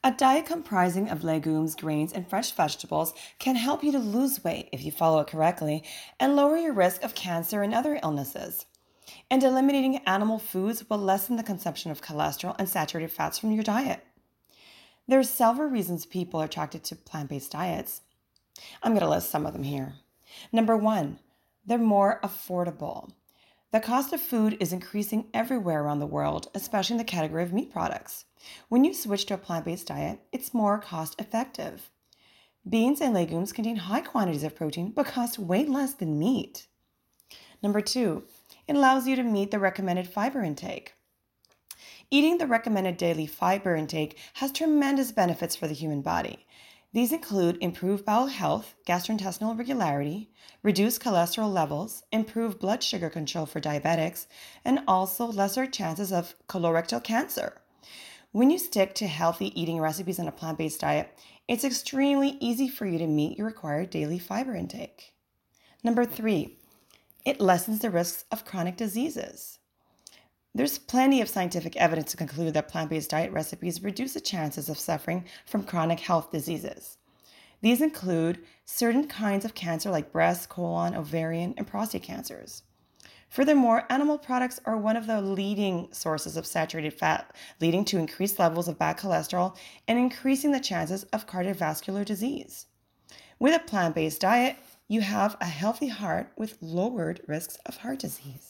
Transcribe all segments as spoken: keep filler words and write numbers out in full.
A diet comprising of legumes, grains, and fresh vegetables can help you to lose weight if you follow it correctly and lower your risk of cancer and other illnesses. And eliminating animal foods will lessen the consumption of cholesterol and saturated fats from your diet. There are several reasons people are attracted to plant based diets. I'm going to list some of them here. Number one, they're more affordable. The cost of food is increasing everywhere around the world, especially in the category of meat products. When you switch to a plant based diet, it's more cost effective. Beans and legumes contain high quantities of protein but cost way less than meat. Number two, it allows you to meet the recommended fiber intake. Eating the recommended daily fiber intake has tremendous benefits for the human body. These include improved bowel health, gastrointestinal regularity, reduced cholesterol levels, improved blood sugar control for diabetics, and also lesser chances of colorectal cancer. When you stick to healthy eating recipes on a plant-based diet, it's extremely easy for you to meet your required daily fiber intake. Number three, it lessens the risks of chronic diseases. There's plenty of scientific evidence to conclude that plant-based diet recipes reduce the chances of suffering from chronic health diseases. These include certain kinds of cancer like breast, colon, ovarian, and prostate cancers. Furthermore, animal products are one of the leading sources of saturated fat, leading to increased levels of bad cholesterol and increasing the chances of cardiovascular disease. With a plant-based diet, you have a healthy heart with lowered risks of heart disease.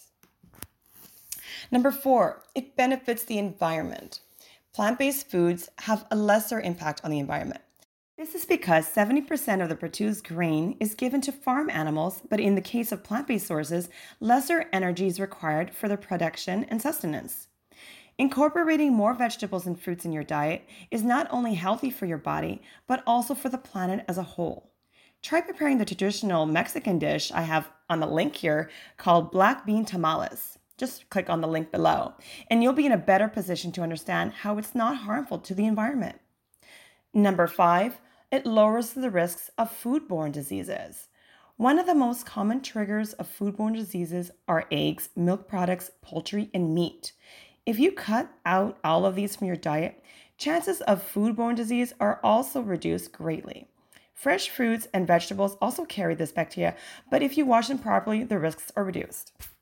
Number four, it benefits the environment. Plant-based foods have a lesser impact on the environment. This is because seventy percent of the produced grain is given to farm animals, but in the case of plant-based sources, lesser energy is required for their production and sustenance. Incorporating more vegetables and fruits in your diet is not only healthy for your body, but also for the planet as a whole. Try preparing the traditional Mexican dish I have on the link here called black bean tamales. Just click on the link below, and you'll be in a better position to understand how it's not harmful to the environment. Number five, it lowers the risks of foodborne diseases. One of the most common triggers of foodborne diseases are eggs, milk products, poultry, and meat. If you cut out all of these from your diet, chances of foodborne disease are also reduced greatly. Fresh fruits and vegetables also carry this bacteria, but if you wash them properly, the risks are reduced.